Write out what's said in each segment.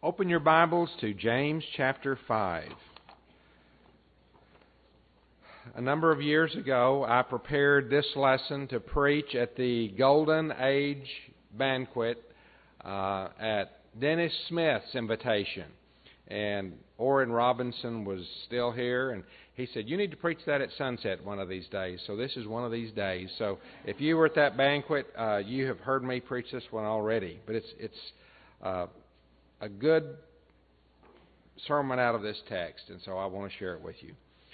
Open your Bibles to James chapter 5. A number of years ago, I prepared this lesson to preach at the Golden Age banquet at Dennis Smith's invitation. And Orrin Robinson was still here, and he said, "You need to preach that at sunset one of these days." So this is one of these days. So if you were at that banquet, you have heard me preach this one already. But it's a good sermon out of this text, and so I want to share it with you.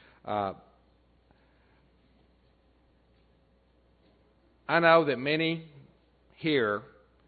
I know that many here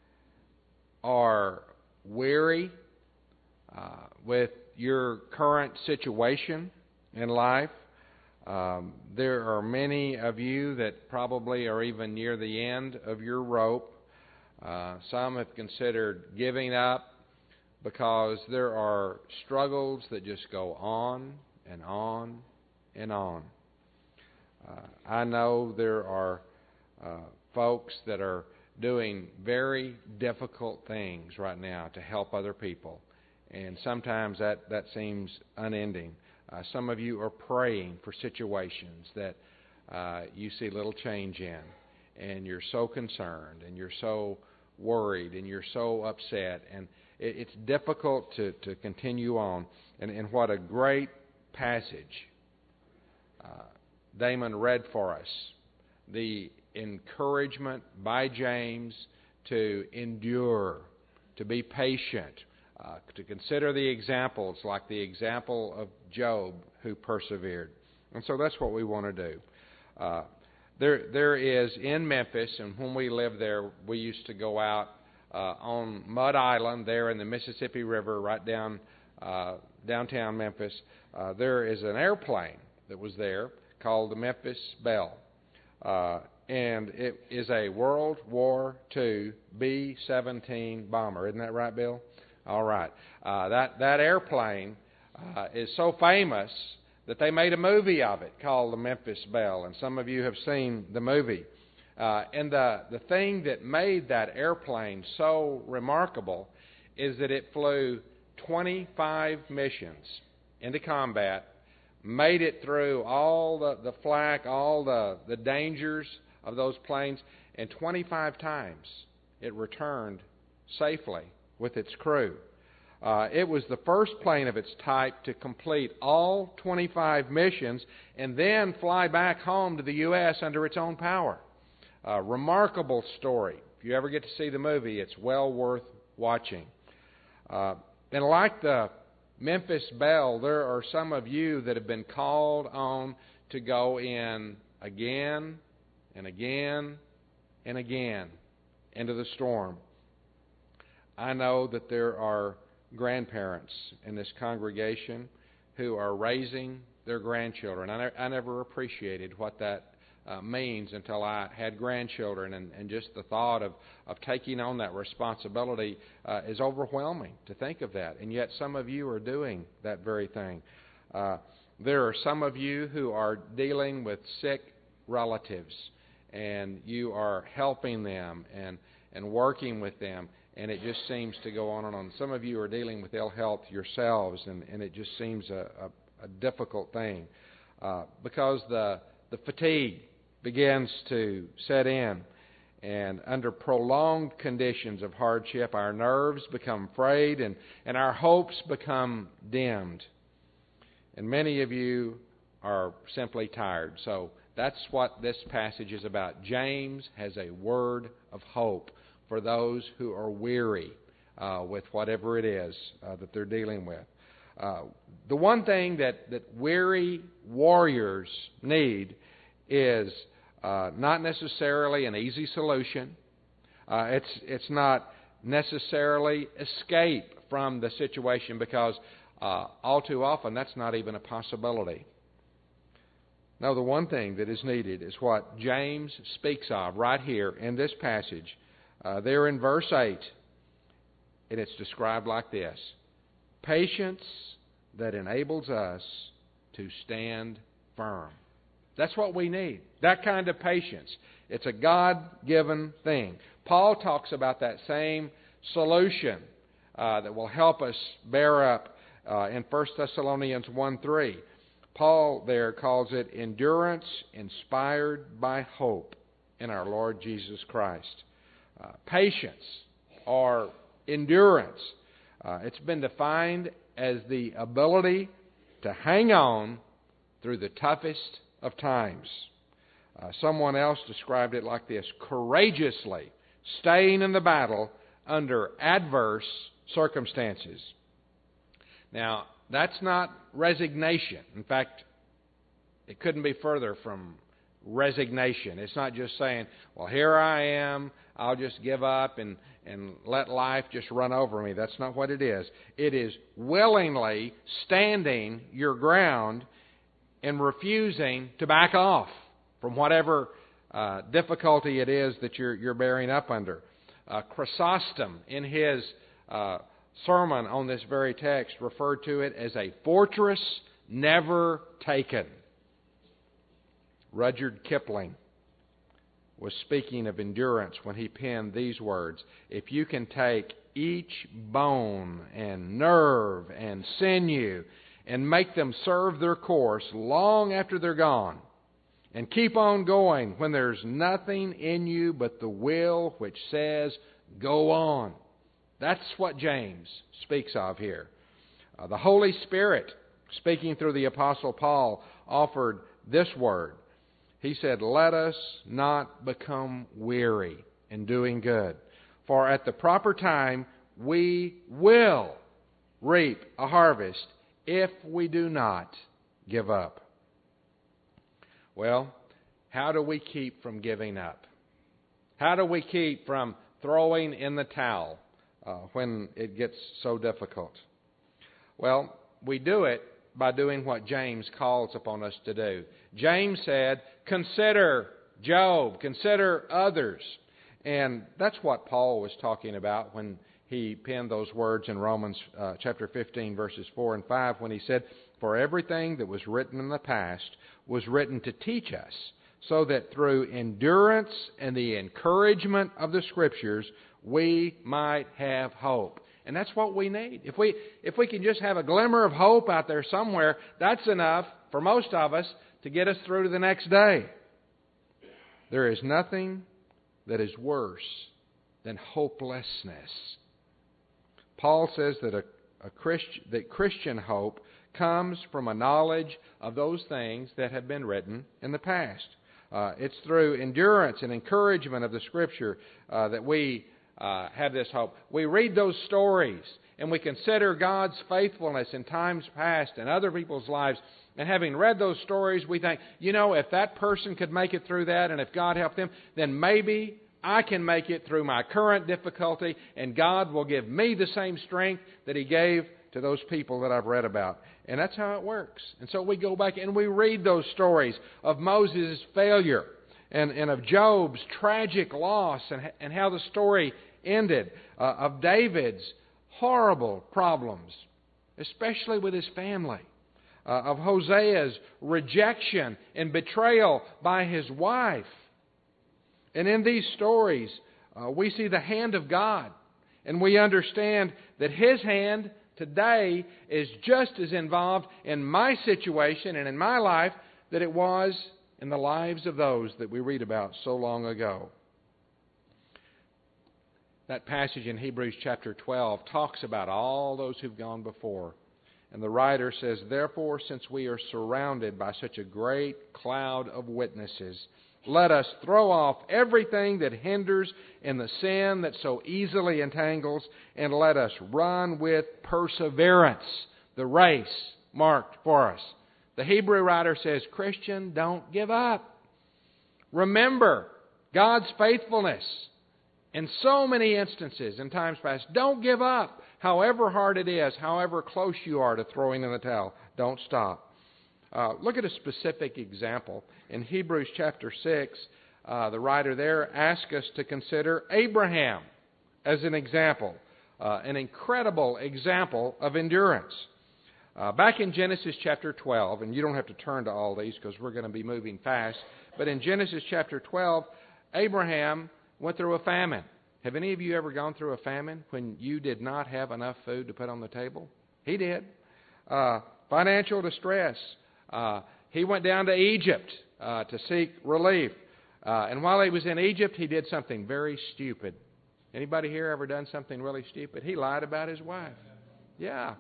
are weary with your current situation in life. There are many of you that probably are even near the end of your rope. Some have considered giving up because there are struggles that just go on and on and on. I know there are folks that are doing very difficult things right now to help other people, and sometimes that seems unending. Some of you are praying for situations that you see little change in, and you're so concerned, and you're so worried, and you're so upset, and it's difficult to continue on. And what a great passage Damon read for us. The encouragement by James to endure, to be patient, to consider the examples like the example of Job who persevered. And so that's what we want to do. There is in Memphis, and when we lived there, we used to go out on Mud Island there in the Mississippi River right downtown Memphis. There is an airplane that was there called the Memphis Belle. And it is a World War II B-17 bomber. Isn't that right, Bill? All right. That airplane is so famous that they made a movie of it called the Memphis Belle, and some of you have seen the movie. And the thing that made that airplane so remarkable is that it flew 25 missions into combat, made it through all the flak, all the dangers of those planes, and 25 times it returned safely with its crew. It was the first plane of its type to complete all 25 missions and then fly back home to the U.S. under its own power. Remarkable story. If you ever get to see the movie, it's well worth watching. And like the Memphis Belle, there are some of you that have been called on to go in again and again and again into the storm. I know that there are grandparents in this congregation who are raising their grandchildren. I never appreciated what that means until I had grandchildren, and just the thought of taking on that responsibility is overwhelming to think of that. And yet some of you are doing that very thing. There are some of you who are dealing with sick relatives, and you are helping them and working with them, and it just seems to go on and on. Some of you are dealing with ill health yourselves, and it just seems a difficult thing because the fatigue begins to set in, and under prolonged conditions of hardship, our nerves become frayed and our hopes become dimmed. And many of you are simply tired. So that's what this passage is about. James has a word of hope for those who are weary with whatever it is that they're dealing with. The one thing that weary warriors need is not necessarily an easy solution. It's not necessarily escape from the situation, because all too often that's not even a possibility. No, the one thing that is needed is what James speaks of right here in this passage. There in verse 8, and it's described like this: patience that enables us to stand firm. That's what we need, that kind of patience. It's a God-given thing. Paul talks about that same solution that will help us bear up in 1 Thessalonians 1:3. Paul there calls it endurance inspired by hope in our Lord Jesus Christ. Patience or endurance. It's been defined as the ability to hang on through the toughest of times. Someone else described it like this: courageously staying in the battle under adverse circumstances. Now, that's not resignation. In fact, it couldn't be further from resignation. It's not just saying, well, here I am, I'll just give up and let life just run over me. That's not what it is. It is willingly standing your ground and refusing to back off from whatever difficulty it is that you're bearing up under. Chrysostom, in his sermon on this very text, referred to it as a fortress never taken. Rudyard Kipling was speaking of endurance when he penned these words: if you can take each bone and nerve and sinew and make them serve their course long after they're gone, and keep on going when there's nothing in you but the will which says, go on. That's what James speaks of here. The Holy Spirit, speaking through the Apostle Paul, offered this word. He said, let us not become weary in doing good, for at the proper time we will reap a harvest if we do not give up. Well, how do we keep from giving up? How do we keep from throwing in the towel when it gets so difficult? Well, we do it by doing what James calls upon us to do. James said, consider Job, consider others. And that's what Paul was talking about when he penned those words in Romans chapter 15, verses 4 and 5, when he said, for everything that was written in the past was written to teach us, so that through endurance and the encouragement of the Scriptures, we might have hope. And that's what we need. If we can just have a glimmer of hope out there somewhere, that's enough for most of us to get us through to the next day. There is nothing that is worse than hopelessness. Paul says that Christian hope comes from a knowledge of those things that have been written in the past. It's through endurance and encouragement of the Scripture that we have this hope. We read those stories and we consider God's faithfulness in times past and other people's lives. And having read those stories, we think, if that person could make it through that and if God helped them, then maybe I can make it through my current difficulty and God will give me the same strength that He gave to those people that I've read about. And that's how it works. And so we go back and we read those stories of Moses' failure and of Job's tragic loss and how the story ended, of David's horrible problems, especially with his family, of Hosea's rejection and betrayal by his wife. And in these stories, we see the hand of God, and we understand that His hand today is just as involved in my situation and in my life that it was in the lives of those that we read about so long ago. That passage in Hebrews chapter 12 talks about all those who've gone before. And the writer says, therefore, since we are surrounded by such a great cloud of witnesses, let us throw off everything that hinders and the sin that so easily entangles, and let us run with perseverance the race marked for us. The Hebrew writer says, Christian, don't give up. Remember God's faithfulness in so many instances in times past. Don't give up. However hard it is, however close you are to throwing in the towel, don't stop. Look at a specific example. In Hebrews chapter 6, the writer there asks us to consider Abraham as an example, an incredible example of endurance. Back in Genesis chapter 12, and you don't have to turn to all these because we're going to be moving fast, but in Genesis chapter 12, Abraham went through a famine. Have any of you ever gone through a famine when you did not have enough food to put on the table? He did. Financial distress. He went down to Egypt to seek relief. And while he was in Egypt, he did something very stupid. Anybody here ever done something really stupid? He lied about his wife. Yeah.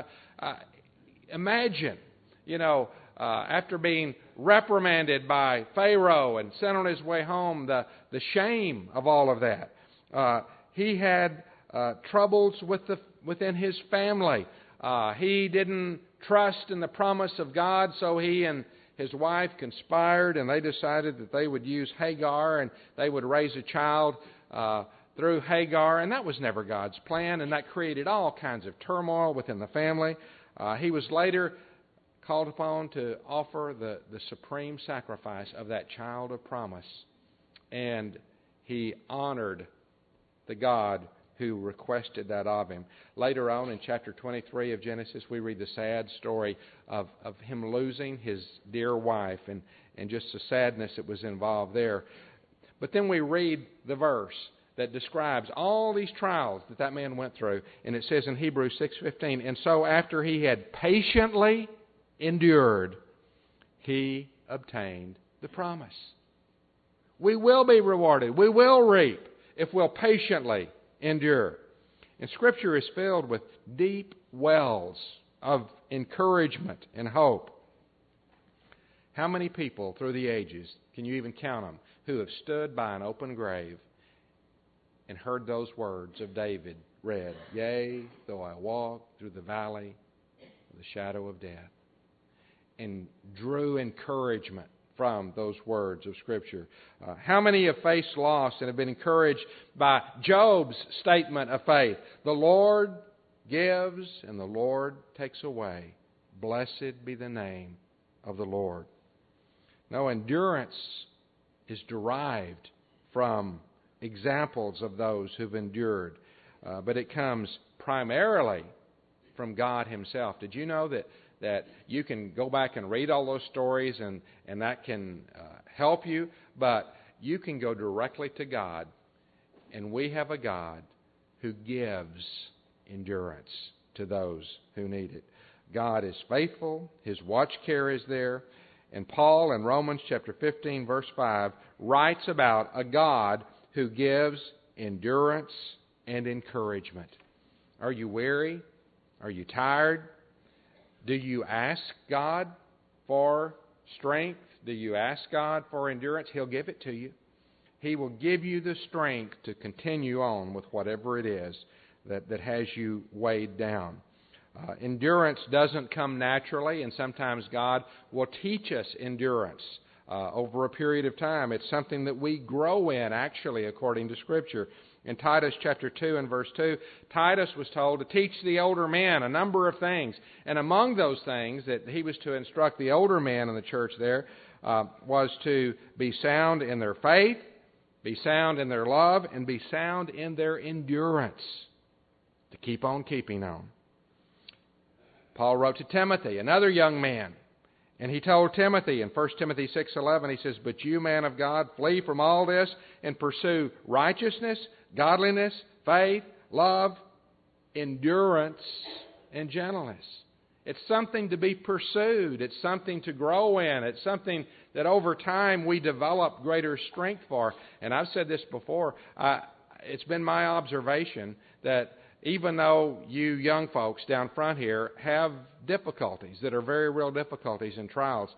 Imagine, after being reprimanded by Pharaoh and sent on his way home, the shame of all of that. He had troubles within his family. He didn't trust in the promise of God, so he and his wife conspired, and they decided that they would use Hagar, and they would raise a child through Hagar, and that was never God's plan, and that created all kinds of turmoil within the family. He was later called upon to offer the supreme sacrifice of that child of promise, and he honored the God who requested that of him. Later on in chapter 23 of Genesis, we read the sad story of him losing his dear wife and just the sadness that was involved there. But then we read the verse that describes all these trials that man went through, and it says in Hebrews 6:15, "And so after he had patiently endured, he obtained the promise." We will be rewarded. We will reap if we'll patiently endure. And Scripture is filled with deep wells of encouragement and hope. How many people through the ages, can you even count them, who have stood by an open grave and heard those words of David read, "Yea, though I walk through the valley of the shadow of death," and drew encouragement from those words of Scripture? How many have faced loss and have been encouraged by Job's statement of faith? "The Lord gives and the Lord takes away. Blessed be the name of the Lord." No, endurance is derived from examples of those who've endured, but it comes primarily from God Himself. Did you know that you can go back and read all those stories and that can help you, but you can go directly to God, and we have a God who gives endurance to those who need it. God is faithful. His watch care is there. And Paul in Romans chapter 15, verse 5, writes about a God who gives endurance and encouragement. Are you weary? Are you tired? Do you ask God for strength? Do you ask God for endurance? He'll give it to you. He will give you the strength to continue on with whatever it is that has you weighed down. Endurance doesn't come naturally, and sometimes God will teach us endurance over a period of time. It's something that we grow in, actually, according to Scripture. In Titus chapter 2 and verse 2, Titus was told to teach the older men a number of things. And among those things that he was to instruct the older men in the church there was to be sound in their faith, be sound in their love, and be sound in their endurance, to keep on keeping on. Paul wrote to Timothy, another young man, and he told Timothy in 1 Timothy 6:11, he says, "But you, man of God, flee from all this and pursue righteousness, godliness, faith, love, endurance, and gentleness." It's something to be pursued. It's something to grow in. It's something that over time we develop greater strength for. And I've said this before. It's been my observation that even though you young folks down front here have difficulties that are very real difficulties and trials,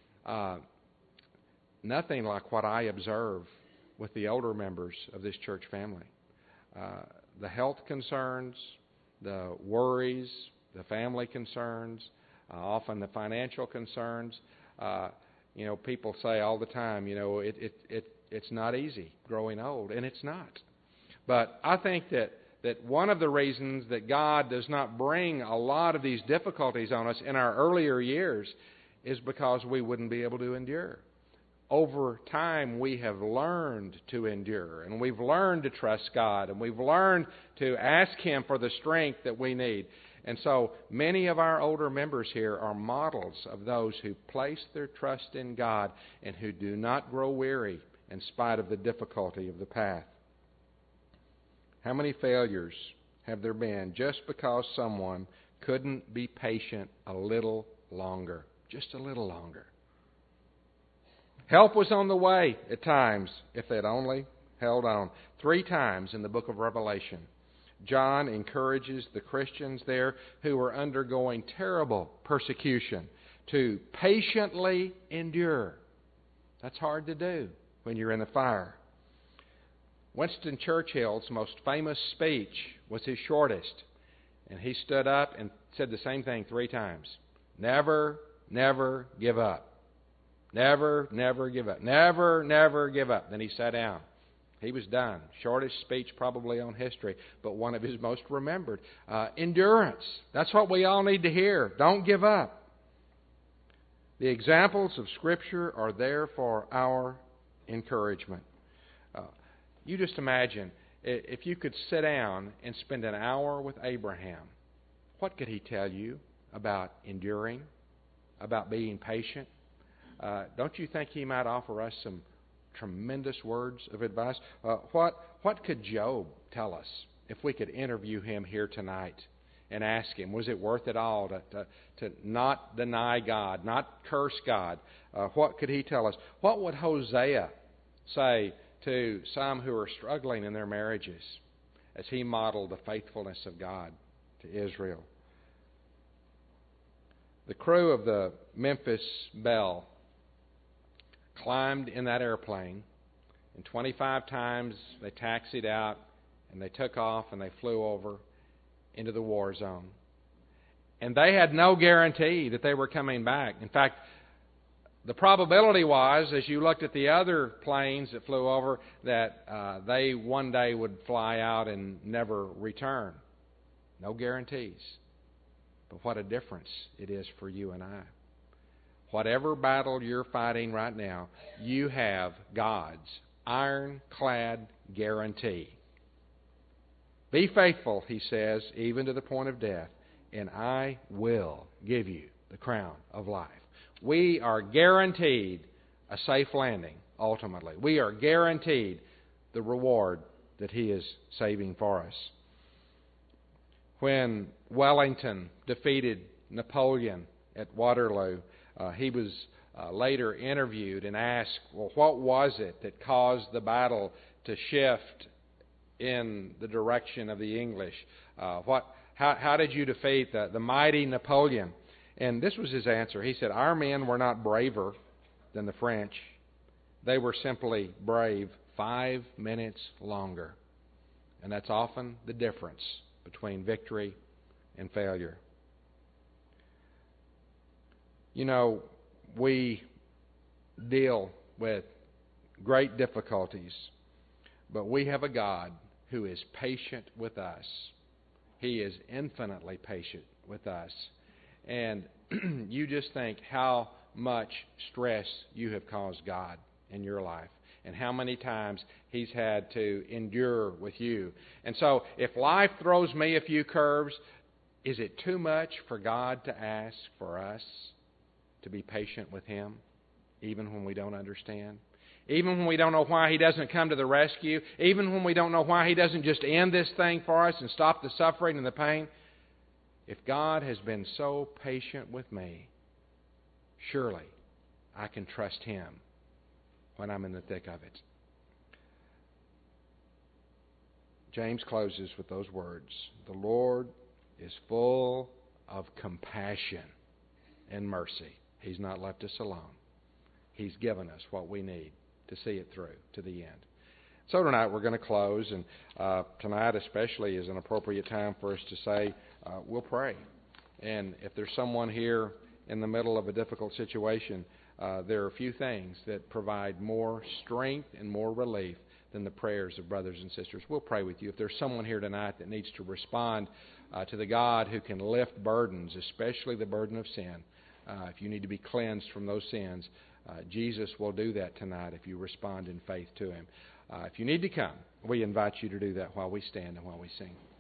nothing like what I observe with the older members of this church family. The health concerns, the worries, the family concerns, often the financial concerns. People say all the time, it's not easy growing old, and it's not. But I think that one of the reasons that God does not bring a lot of these difficulties on us in our earlier years is because we wouldn't be able to endure. Over time, we have learned to endure, and we've learned to trust God, and we've learned to ask Him for the strength that we need. And so many of our older members here are models of those who place their trust in God and who do not grow weary in spite of the difficulty of the path. How many failures have there been just because someone couldn't be patient a little longer? Just a little longer. Help was on the way at times if they'd only held on. 3 times in the book of Revelation, John encourages the Christians there who were undergoing terrible persecution to patiently endure. That's hard to do when you're in the fire. Winston Churchill's most famous speech was his shortest, and he stood up and said the same thing 3 times. Never, never give up. Never, never give up. Never, never give up. Then he sat down. He was done. Shortest speech probably on history, but one of his most remembered. Endurance. That's what we all need to hear. Don't give up. The examples of Scripture are there for our encouragement. You just imagine if you could sit down and spend an hour with Abraham. What could he tell you about enduring, about being patient? Don't you think he might offer us some tremendous words of advice? What could Job tell us if we could interview him here tonight and ask him, was it worth it all to not deny God, not curse God? What could he tell us? What would Hosea say to some who are struggling in their marriages as he modeled the faithfulness of God to Israel? The crew of the Memphis Belle climbed in that airplane, and 25 times they taxied out, and they took off, and they flew over into the war zone. And they had no guarantee that they were coming back. In fact, the probability was, as you looked at the other planes that flew over, that they one day would fly out and never return. No guarantees. But what a difference it is for you and I. Whatever battle you're fighting right now, you have God's ironclad guarantee. Be faithful, he says, even to the point of death, and I will give you the crown of life. We are guaranteed a safe landing, ultimately. We are guaranteed the reward that he is saving for us. When Wellington defeated Napoleon at Waterloo, he was later interviewed and asked, well, what was it that caused the battle to shift in the direction of the English? How did you defeat the mighty Napoleon? And this was his answer. He said, our men were not braver than the French. They were simply brave 5 minutes longer. And that's often the difference between victory and failure. You know, we deal with great difficulties, but we have a God who is patient with us. He is infinitely patient with us. And you just think how much stress you have caused God in your life and how many times He's had to endure with you. And so if life throws me a few curves, is it too much for God to ask for us to be patient with Him, even when we don't understand? Even when we don't know why He doesn't come to the rescue? Even when we don't know why He doesn't just end this thing for us and stop the suffering and the pain? If God has been so patient with me, surely I can trust Him when I'm in the thick of it. James closes with those words. The Lord is full of compassion and mercy. He's not left us alone. He's given us what we need to see it through to the end. So tonight we're going to close, and tonight especially is an appropriate time for us to say, we'll pray. And if there's someone here in the middle of a difficult situation, there are a few things that provide more strength and more relief than the prayers of brothers and sisters. We'll pray with you. If there's someone here tonight that needs to respond to the God who can lift burdens, especially the burden of sin, if you need to be cleansed from those sins, Jesus will do that tonight if you respond in faith to Him. If you need to come, we invite you to do that while we stand and while we sing.